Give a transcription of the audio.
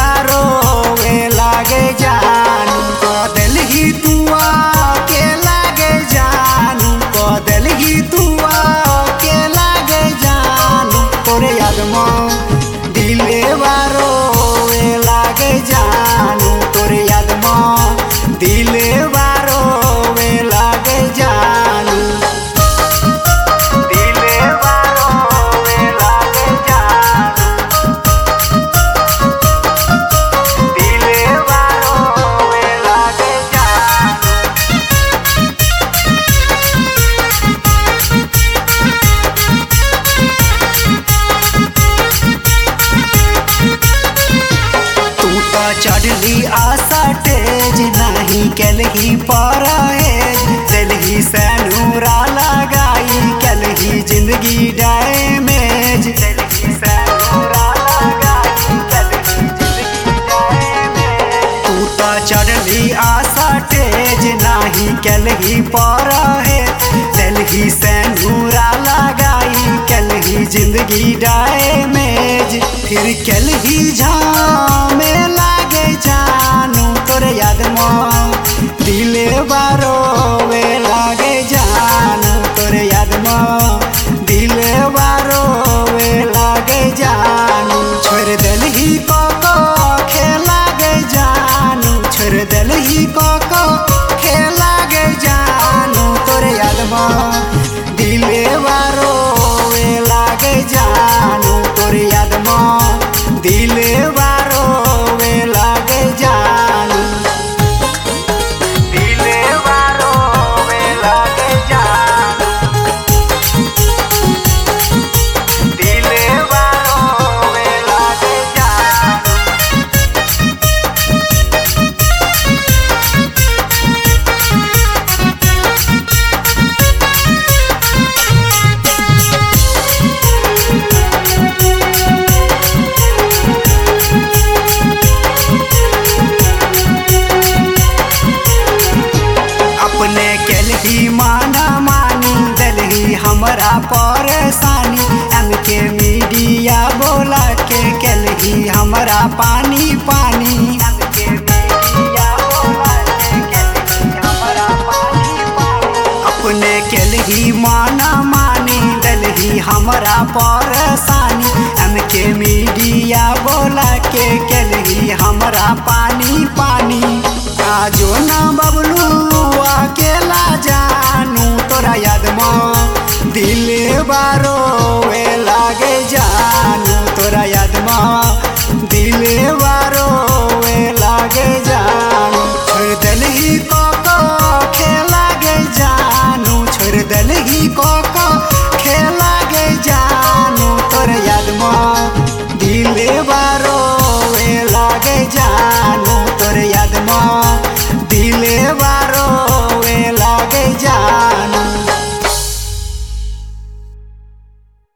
बारो वे लागे जानू कदल ही तुआ के लागे जानू कदल ही तुआ के लागे जानू तोरे याद में दिले बारो वे लागे जानू तोरे याद में दिले बारो वे लागे जानू दिले बारो वे लागे जानू दिले बारो वे लागे जानू तू तो चढ़ली आशा तेज नहीं केलही परहेज दिलही से नूरा लगाई केलही जिंदगी डैमेज दिलही से नूरा लगाई केलही जिंदगी डैमेज तू तो चढ़ली आशा तेज नहीं केलही परहेज दिलही से नूरा लगाई केलही जिंदगी डैमेज फिर केलही झामे लागे जानू तोरे याद में दिले बारो वे लागे जानू तोरे याद में दिले बारो वे लागे जानू छोड़ दिलही को खेला गे जानू छोड़ दिलही को खेला गे जानू तोरे याद में दिले बारो वे लागे जानू तोरे याद में दिले बारो वे लागे जानू दिले बारो वे लागे जानू दिले बारो वे लागे जानू अपने केलही माना मानी दिलही हमरा परेशानी हमके मीडिया बोला के केलही हमरा पानी पानी हमके मीडिया बोला के केलही हमरा पानी पानी अपने केलही माना मानी दिलही हमरा परेशानी हमके मीडिया बोला के केलही हमरा पानी पानी आजो ना बबलू अकेला जानू तोरा याद में दिले बारो वे लागे जानू तोरा याद में दिले बारो वे लागे जानू छोड़ दिलही को खेला गे जानू छोड़ दिलही को खेला गे जानू तोरा याद में दिले बारो वे लागे जानू।